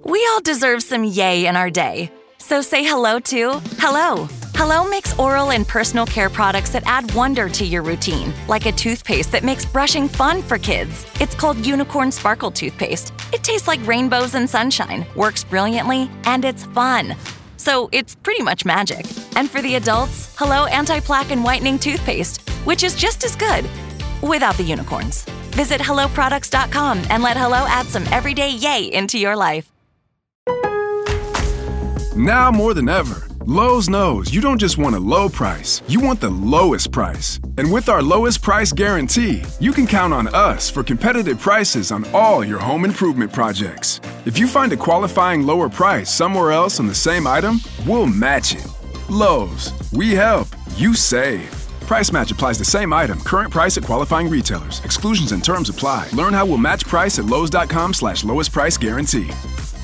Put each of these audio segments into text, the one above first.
We all deserve some yay in our day. So say hello to Hello. Hello makes oral and personal care products that add wonder to your routine, like a toothpaste that makes brushing fun for kids. It's called Unicorn Sparkle Toothpaste. It tastes like rainbows and sunshine, works brilliantly, and it's fun. So it's pretty much magic. And for the adults, Hello Anti-Plaque and Whitening Toothpaste, which is just as good, without the unicorns. Visit HelloProducts.com and let Hello add some everyday yay into your life. Now more than ever, Lowe's knows you don't just want a low price, you want the lowest price. And with our lowest price guarantee, you can count on us for competitive prices on all your home improvement projects. If you find a qualifying lower price somewhere else on the same item, we'll match it. Lowe's, we help, you save. Price match applies to same item, current price at qualifying retailers. Exclusions and terms apply. Learn how we'll match price at Lowes.com/lowest price guarantee.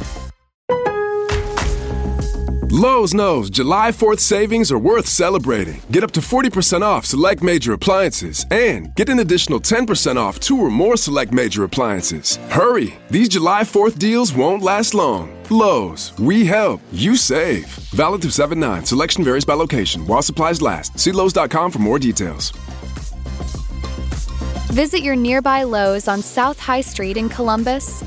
Lowe's knows July 4th savings are worth celebrating. Get up to 40% off select major appliances and get an additional 10% off 2 or more select major appliances. Hurry! These July 4th deals won't last long. Lowe's, we help, you save. Valid through 7/9. Selection varies by location. While supplies last. See Lowes.com for more details. Visit your nearby Lowe's on South High Street in Columbus.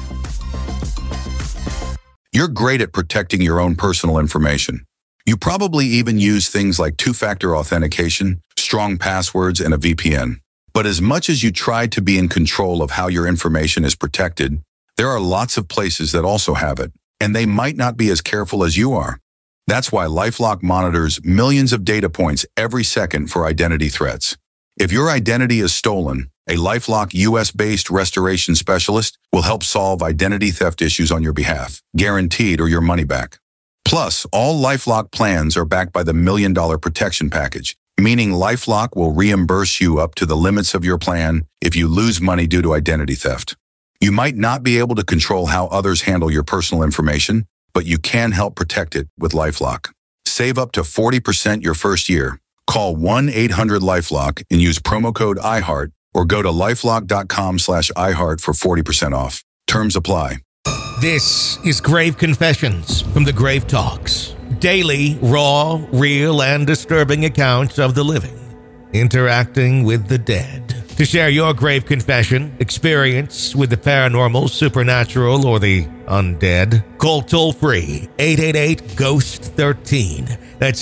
You're great at protecting your own personal information. You probably even use things like two-factor authentication, strong passwords, and a VPN. But as much as you try to be in control of how your information is protected, there are lots of places that also have it, and they might not be as careful as you are. That's why LifeLock monitors millions of data points every second for identity threats. If your identity is stolen, a LifeLock US-based restoration specialist will help solve identity theft issues on your behalf, guaranteed or your money back. Plus, all LifeLock plans are backed by the $1 Million Protection Package, meaning LifeLock will reimburse you up to the limits of your plan if you lose money due to identity theft. You might not be able to control how others handle your personal information, but you can help protect it with LifeLock. Save up to 40% your first year. Call 1-800-LifeLock and use promo code IHEART or go to lifelock.com/iHeart for 40% off. Terms apply. This is Grave Confessions from the Grave Talks. Daily, raw, real, and disturbing accounts of the living interacting with the dead. To share your grave confession, experience with the paranormal, supernatural, or the undead, call toll-free 888-GHOST-13. That's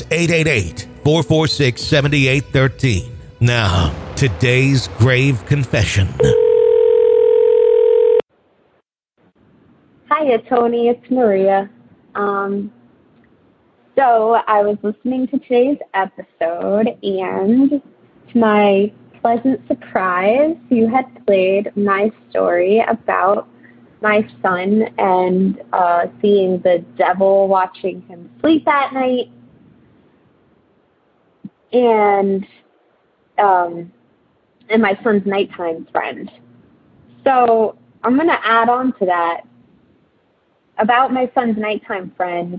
888-446-7813. Now, today's grave confession. Hiya, Tony. It's Maria. So I was listening to today's episode, and to my pleasant surprise, you had played my story about my son and seeing the devil watching him sleep at night. And my son's nighttime friend. So I'm going to add on to that about my son's nighttime friend.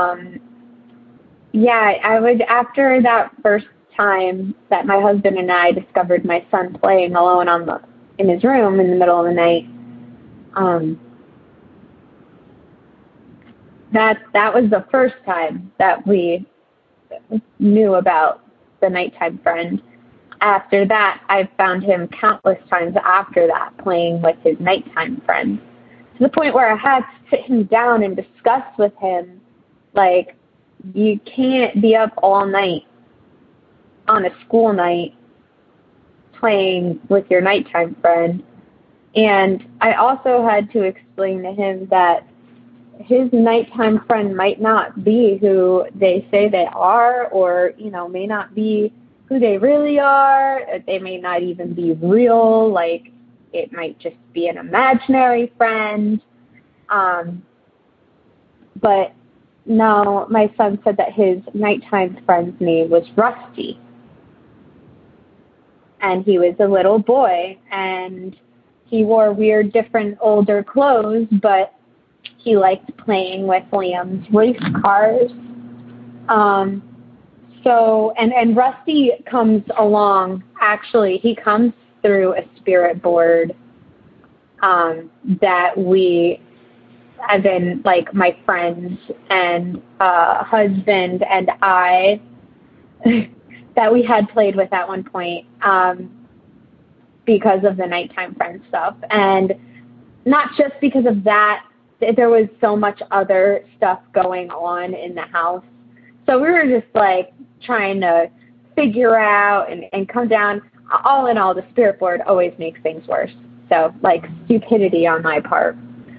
I would, after that first time that my husband and I discovered my son playing alone in his room in the middle of the night, that was the first time that we knew about the nighttime friend. After that, I've found him countless times after that playing with his nighttime friend, to the point where I had to sit him down and discuss with him, like, you can't be up all night on a school night playing with your nighttime friend. And I also had to explain to him that his nighttime friend might not be who they say they are, or, may not be who they really are. They may not even be real. Like, it might just be an imaginary friend. But no, my son said that his nighttime friend's name was Rusty. And he was a little boy, and he wore weird, different, older clothes, but he liked playing with Liam's race cars. And Rusty comes along, actually, he comes through a spirit board that we as in like my friends and husband and I that we had played with at one point because of the nighttime friend stuff. And not just because of that, there was so much other stuff going on in the house. So we were just like trying to figure out and come down. All in all, the spirit board always makes things worse. So like stupidity on my part.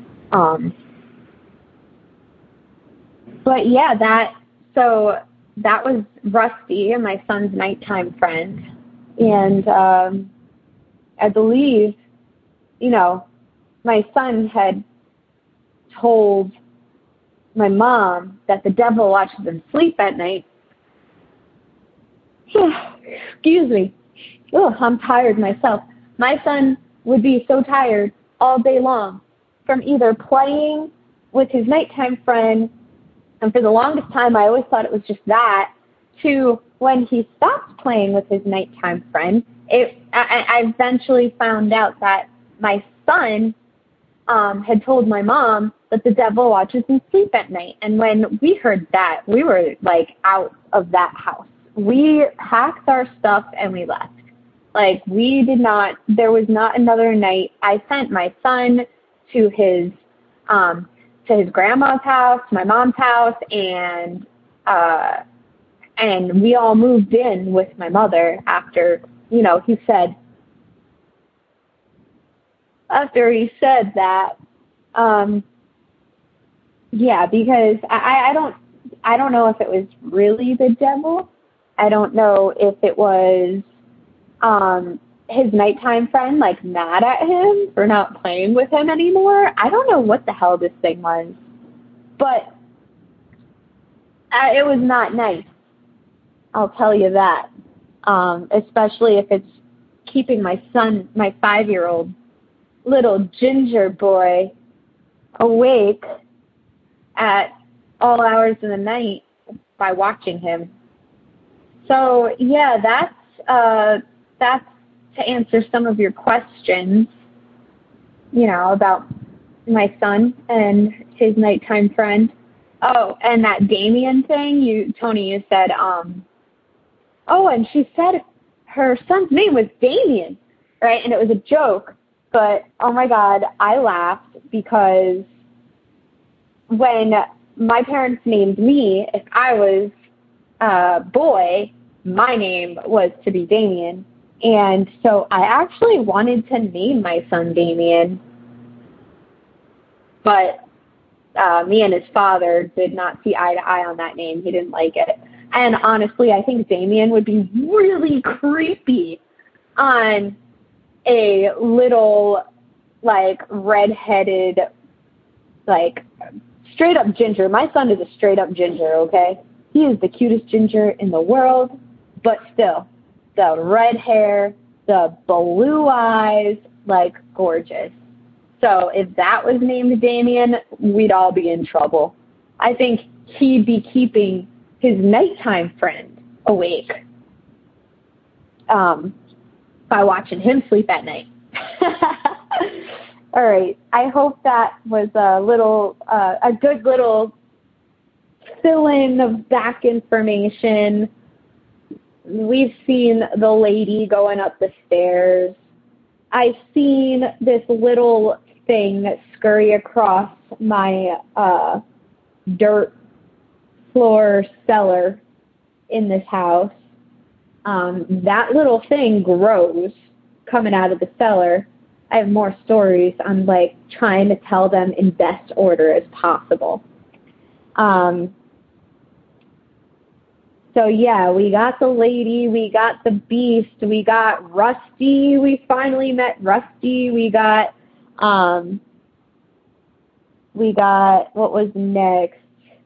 But yeah, that was Rusty, my son's nighttime friend. And I believe, my son had told my mom that the devil watches him sleep at night. Excuse me. Oh, I'm tired myself. My son would be so tired all day long from either playing with his nighttime friend, and for the longest time I always thought it was just that, to when he stopped playing with his nighttime friend, I eventually found out that my son had told my mom that the devil watches him sleep at night. And when we heard that, we were like out of that house. We packed our stuff and we left. Like there was not another night. I sent my son to his grandma's house, my mom's house, and we all moved in with my mother after he said that. Yeah, because I don't know if it was really the devil. I don't know if it was his nighttime friend like mad at him for not playing with him anymore. I don't know what the hell this thing was, but it was not nice. I'll tell you that. Especially if it's keeping my son, my 5-year-old little ginger boy, awake at all hours of the night by watching him. So yeah, that's to answer some of your questions, about my son and his nighttime friend. Oh, and that Damien thing, Tony, you said, and she said her son's name was Damien, right? And it was a joke, but oh my God, I laughed because when my parents named me, if I was a boy, my name was to be Damien. And so I actually wanted to name my son Damien, but me and his father did not see eye to eye on that name. He didn't like it. And honestly, I think Damien would be really creepy on a little, like, redheaded, like, straight-up ginger. My son is a straight-up ginger, okay? He is the cutest ginger in the world, but still, the red hair, the blue eyes, like, gorgeous. So if that was named Damien, we'd all be in trouble. I think he'd be keeping his nighttime friend awake by watching him sleep at night. All right. I hope that was a good little fill-in of back information. We've seen the lady going up the stairs. I've seen this little thing scurry across my dirt floor cellar in this house. That little thing grows coming out of the cellar. I have more stories. I'm like trying to tell them in best order as possible. So yeah, we got the lady, we got the beast, we got Rusty. We finally met Rusty. We got what was next?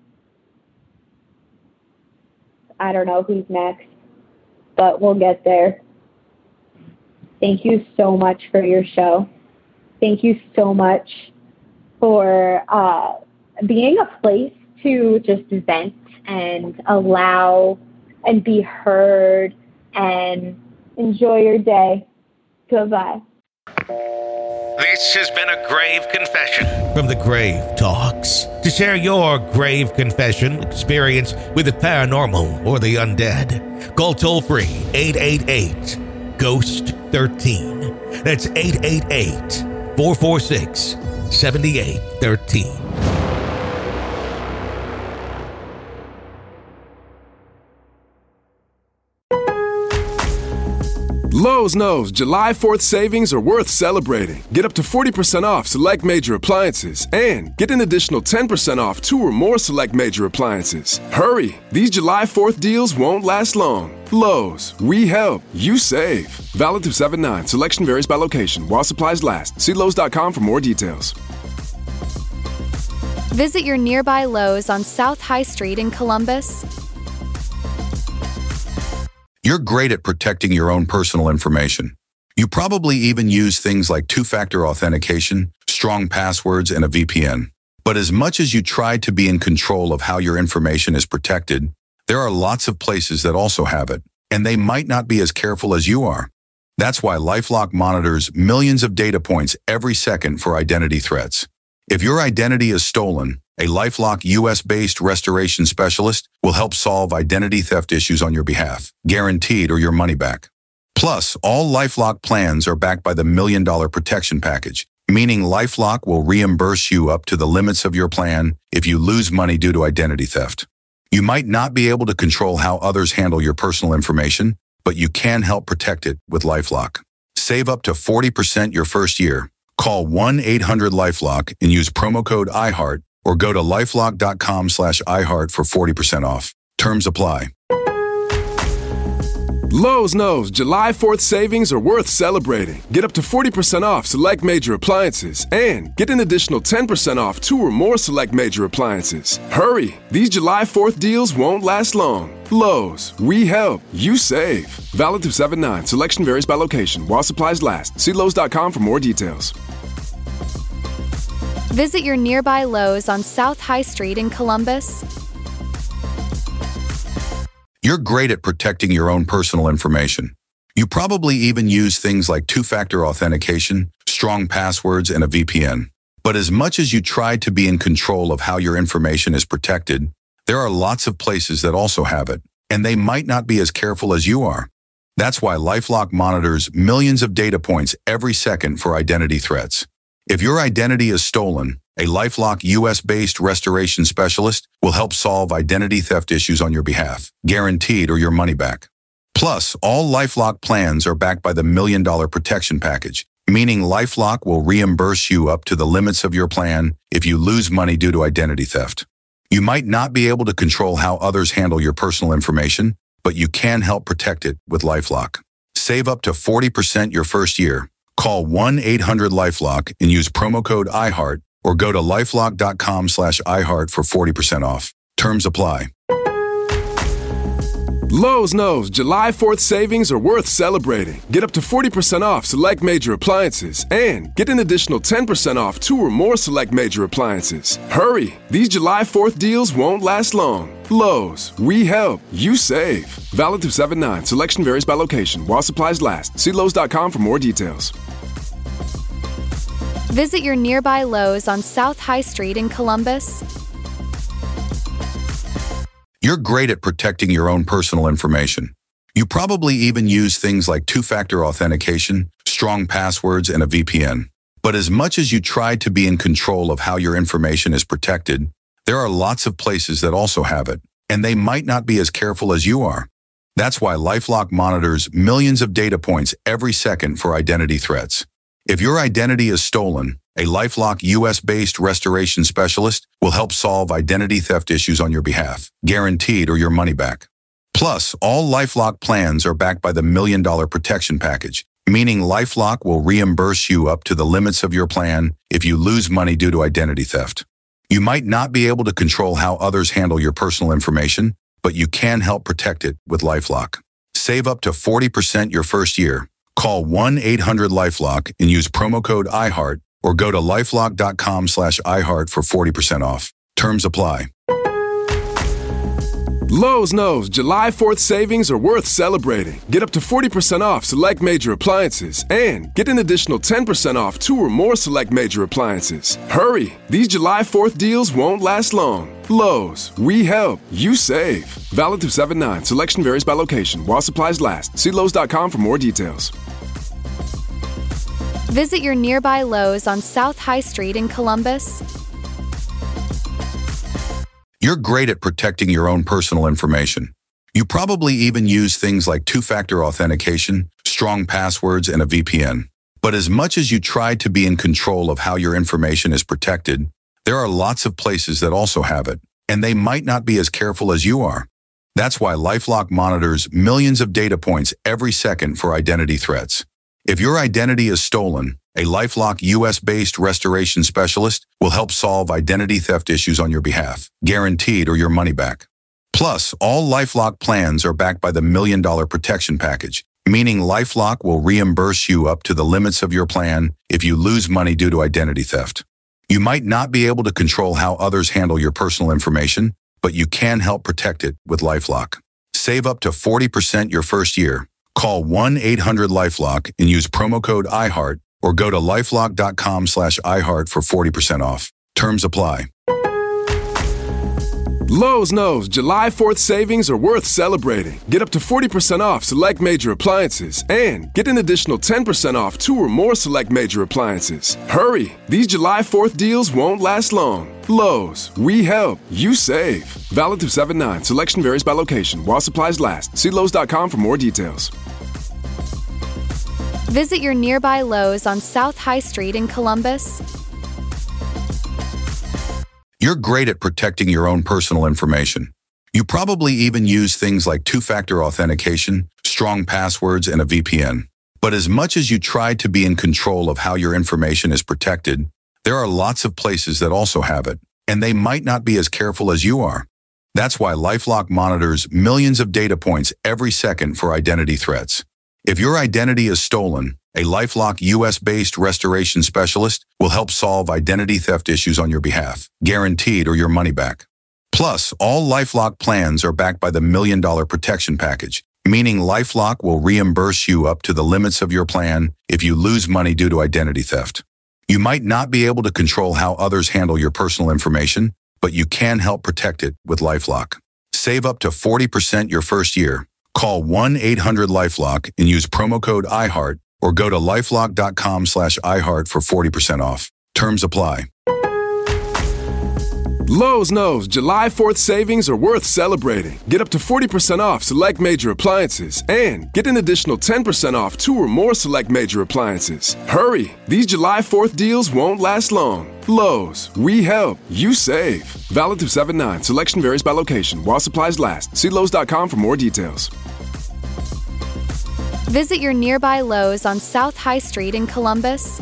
I don't know who's next, but we'll get there. Thank you so much for your show. Thank you so much for being a place to just vent and allow and be heard and enjoy your day. Goodbye. This has been a grave confession from the Grave Talks. To share your grave confession experience with the paranormal or the undead, call toll-free 888-GHOST-13. That's 888-446-7813. Lowe's knows July 4th savings are worth celebrating. Get up to 40% off select major appliances and get an additional 10% off 2 or more select major appliances. Hurry! These July 4th deals won't last long. Lowe's, we help, you save. Valid through 7/9. Selection varies by location while supplies last. See Lowe's.com for more details. Visit your nearby Lowe's on South High Street in Columbus. You're great at protecting your own personal information. You probably even use things like two-factor authentication, strong passwords, and a VPN. But as much as you try to be in control of how your information is protected, there are lots of places that also have it, and they might not be as careful as you are. That's why LifeLock monitors millions of data points every second for identity threats. If your identity is stolen, a LifeLock US-based restoration specialist will help solve identity theft issues on your behalf, guaranteed or your money back. Plus, all LifeLock plans are backed by the $1 Million Protection Package, meaning LifeLock will reimburse you up to the limits of your plan if you lose money due to identity theft. You might not be able to control how others handle your personal information, but you can help protect it with LifeLock. Save up to 40% your first year. Call 1-800-LifeLock and use promo code IHEART or go to lifelock.com/iHeart for 40% off. Terms apply. Lowe's knows July 4th savings are worth celebrating. Get up to 40% off select major appliances and get an additional 10% off 2 or more select major appliances. Hurry! These July 4th deals won't last long. Lowe's, we help, you save. Valid through 7/9. Selection varies by location while supplies last. See Lowe's.com for more details. Visit your nearby Lowe's on South High Street in Columbus. You're great at protecting your own personal information. You probably even use things like two-factor authentication, strong passwords, and a VPN. But as much as you try to be in control of how your information is protected, there are lots of places that also have it, and they might not be as careful as you are. That's why LifeLock monitors millions of data points every second for identity threats. If your identity is stolen, a LifeLock US-based restoration specialist will help solve identity theft issues on your behalf, guaranteed or your money back. Plus, all LifeLock plans are backed by the $1 Million Protection Package, meaning LifeLock will reimburse you up to the limits of your plan if you lose money due to identity theft. You might not be able to control how others handle your personal information, but you can help protect it with LifeLock. Save up to 40% your first year. Call 1-800-LifeLock and use promo code IHEART or go to lifelock.com/iHeart for 40% off. Terms apply. Lowe's knows July 4th savings are worth celebrating. Get up to 40% off select major appliances and get an additional 10% off 2 or more select major appliances. Hurry! These July 4th deals won't last long. Lowe's, we help, you save. Valid through 7/9. Selection varies by location while supplies last. See Lowe's.com for more details. Visit your nearby Lowe's on South High Street in Columbus. You're great at protecting your own personal information. You probably even use things like two-factor authentication, strong passwords, and a VPN. But as much as you try to be in control of how your information is protected, there are lots of places that also have it, and they might not be as careful as you are. That's why LifeLock monitors millions of data points every second for identity threats. If your identity is stolen, a LifeLock US-based restoration specialist will help solve identity theft issues on your behalf, guaranteed or your money back. Plus, all LifeLock plans are backed by the $1 Million Protection Package, meaning LifeLock will reimburse you up to the limits of your plan if you lose money due to identity theft. You might not be able to control how others handle your personal information, but you can help protect it with LifeLock. Save up to 40% your first year. Call 1-800-LifeLock and use promo code IHEART or go to lifelock.com/iHeart for 40% off. Terms apply. Lowe's knows July 4th savings are worth celebrating. Get up to 40% off select major appliances and get an additional 10% off 2 or more select major appliances. Hurry! These July 4th deals won't last long. Lowe's, we help, you save. Valid through 7/9. Selection varies by location while supplies last. See Lowe's.com for more details. Visit your nearby Lowe's on South High Street in Columbus. You're great at protecting your own personal information. You probably even use things like two-factor authentication, strong passwords, and a VPN. But as much as you try to be in control of how your information is protected, there are lots of places that also have it, and they might not be as careful as you are. That's why LifeLock monitors millions of data points every second for identity threats. If your identity is stolen, a LifeLock US-based restoration specialist will help solve identity theft issues on your behalf, guaranteed or your money back. Plus, all LifeLock plans are backed by the $1 Million Protection Package, meaning LifeLock will reimburse you up to the limits of your plan if you lose money due to identity theft. You might not be able to control how others handle your personal information, but you can help protect it with LifeLock. Save up to 40% your first year. Call 1-800-LifeLock and use promo code IHEART or go to lifelock.com/iHeart for 40% off. Terms apply. Lowe's knows July 4th savings are worth celebrating. Get up to 40% off select major appliances and get an additional 10% off 2 or more select major appliances. Hurry! These July 4th deals won't last long. Lowe's, we help, you save. Valid through 7/9. Selection varies by location while supplies last. See Lowe's.com for more details. Visit your nearby Lowe's on South High Street in Columbus. You're great at protecting your own personal information. You probably even use things like two-factor authentication, strong passwords, and a VPN. But as much as you try to be in control of how your information is protected, there are lots of places that also have it, and they might not be as careful as you are. That's why LifeLock monitors millions of data points every second for identity threats. If your identity is stolen, a LifeLock US-based restoration specialist will help solve identity theft issues on your behalf, guaranteed or your money back. Plus, all LifeLock plans are backed by the $1 Million Protection Package, meaning LifeLock will reimburse you up to the limits of your plan if you lose money due to identity theft. You might not be able to control how others handle your personal information, but you can help protect it with LifeLock. Save up to 40% your first year. Call 1-800-LifeLock and use promo code IHEART or go to lifelock.com/iHeart for 40% off. Terms apply. Lowe's knows July 4th savings are worth celebrating. Get up to 40% off select major appliances and get an additional 10% off 2 or more select major appliances. Hurry! These July 4th deals won't last long. Lowe's, we help, you save. Valid through 7/9. Selection varies by location while supplies last. See Lowe's.com for more details. Visit your nearby Lowe's on South High Street in Columbus.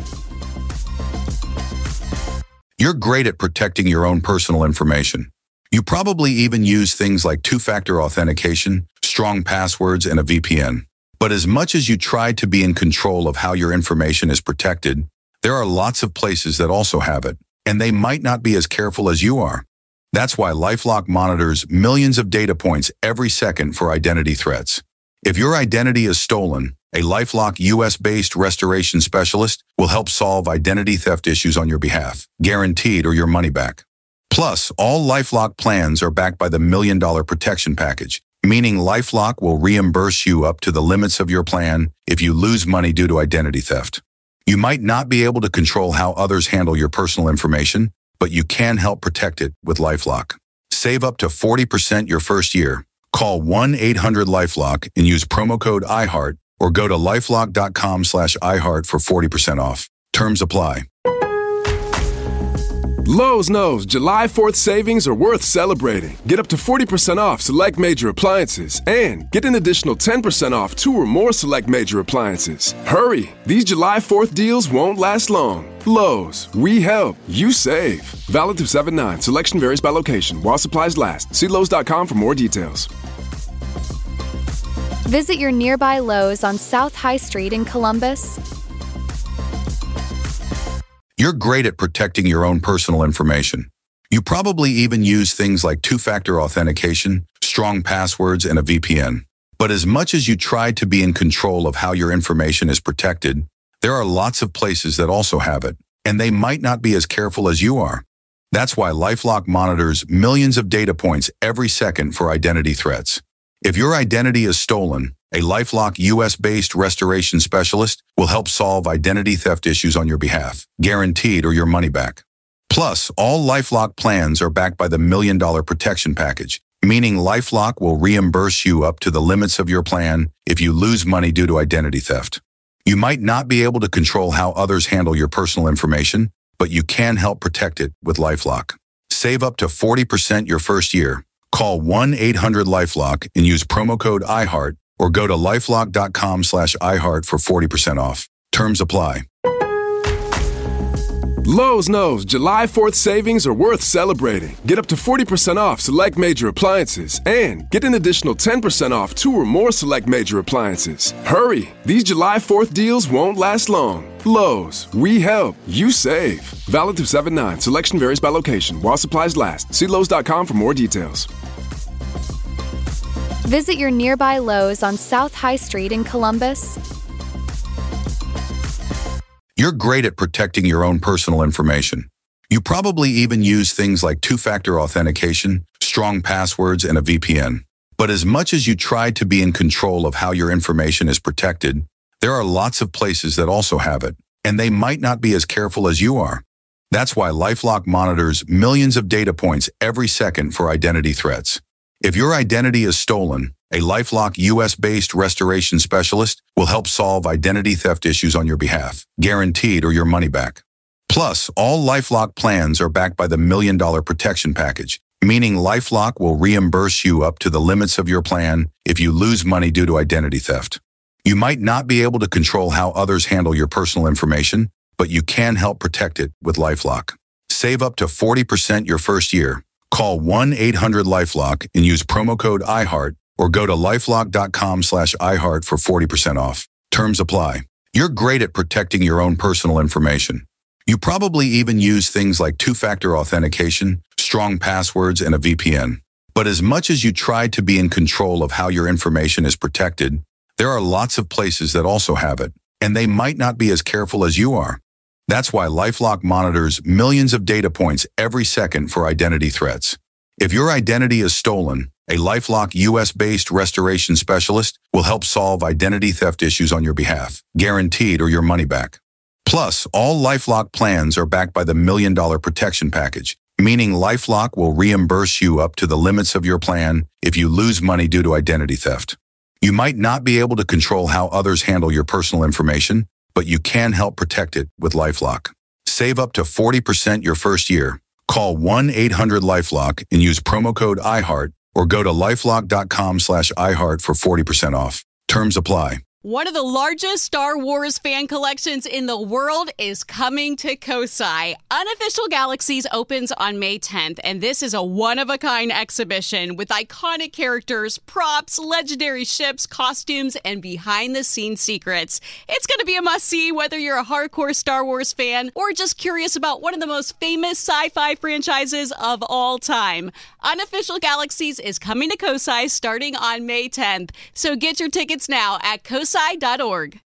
You're great at protecting your own personal information. You probably even use things like two-factor authentication, strong passwords, and a VPN. But as much as you try to be in control of how your information is protected, there are lots of places that also have it, and they might not be as careful as you are. That's why LifeLock monitors millions of data points every second for identity threats. If your identity is stolen, a LifeLock US-based restoration specialist will help solve identity theft issues on your behalf, guaranteed or your money back. Plus, all LifeLock plans are backed by the $1 Million Protection Package, meaning LifeLock will reimburse you up to the limits of your plan if you lose money due to identity theft. You might not be able to control how others handle your personal information, but you can help protect it with LifeLock. Save up to 40% your first year. Call 1-800-LifeLock and use promo code IHEART or go to lifelock.com/iHeart for 40% off. Terms apply. Lowe's knows July 4th savings are worth celebrating. Get up to 40% off select major appliances and get an additional 10% off 2 or more select major appliances. Hurry! These July 4th deals won't last long. Lowe's, we help, you save. Valid through 7/9. Selection varies by location while supplies last. See Lowe's.com for more details. Visit your nearby Lowe's on South High Street in Columbus. You're great at protecting your own personal information. You probably even use things like two-factor authentication, strong passwords, and a VPN. But as much as you try to be in control of how your information is protected, there are lots of places that also have it, and they might not be as careful as you are. That's why LifeLock monitors millions of data points every second for identity threats. If your identity is stolen, a LifeLock US-based restoration specialist will help solve identity theft issues on your behalf, guaranteed or your money back. Plus, all LifeLock plans are backed by the $1 Million Protection Package, meaning LifeLock will reimburse you up to the limits of your plan if you lose money due to identity theft. You might not be able to control how others handle your personal information, but you can help protect it with LifeLock. Save up to 40% your first year. Call 1-800-LifeLock and use promo code iHeart or go to lifelock.com/iHeart for 40% off. Terms apply. Lowe's knows July 4th savings are worth celebrating. Get up to 40% off select major appliances and get an additional 10% off 2 or more select major appliances. Hurry! These July 4th deals won't last long. Lowe's, we help, you save. Valid through 7/9. Selection varies by location while supplies last. See Lowe's.com for more details. Visit your nearby Lowe's on South High Street in Columbus. You're great at protecting your own personal information. You probably even use things like two-factor authentication, strong passwords, and a VPN. But as much as you try to be in control of how your information is protected, there are lots of places that also have it, and they might not be as careful as you are. That's why LifeLock monitors millions of data points every second for identity threats. If your identity is stolen, a LifeLock US-based restoration specialist will help solve identity theft issues on your behalf, guaranteed or your money back. Plus, all LifeLock plans are backed by the $1 Million Protection Package, meaning LifeLock will reimburse you up to the limits of your plan if you lose money due to identity theft. You might not be able to control how others handle your personal information, but you can help protect it with LifeLock. Save up to 40% your first year. Call 1-800-LifeLock and use promo code iHeart or go to lifelock.com/iHeart for 40% off. Terms apply. You're great at protecting your own personal information. You probably even use things like two-factor authentication, strong passwords, and a VPN. But as much as you try to be in control of how your information is protected, there are lots of places that also have it, and they might not be as careful as you are. That's why LifeLock monitors millions of data points every second for identity threats. If your identity is stolen, a LifeLock US-based restoration specialist will help solve identity theft issues on your behalf, guaranteed or your money back. Plus, all LifeLock plans are backed by the $1 Million Protection Package, meaning LifeLock will reimburse you up to the limits of your plan if you lose money due to identity theft. You might not be able to control how others handle your personal information, but you can help protect it with LifeLock. Save up to 40% your first year. Call 1-800-LifeLock and use promo code iHeart or go to lifelock.com/iHeart for 40% off. Terms apply. One of the largest Star Wars fan collections in the world is coming to Kosai. Unofficial Galaxies opens on May 10th, and this is a one-of-a-kind exhibition with iconic characters, props, legendary ships, costumes, and behind-the-scenes secrets. It's going to be a must-see whether you're a hardcore Star Wars fan or just curious about one of the most famous sci-fi franchises of all time. Unofficial Galaxies is coming to Kosai starting on May 10th, so get your tickets now at kosai.org.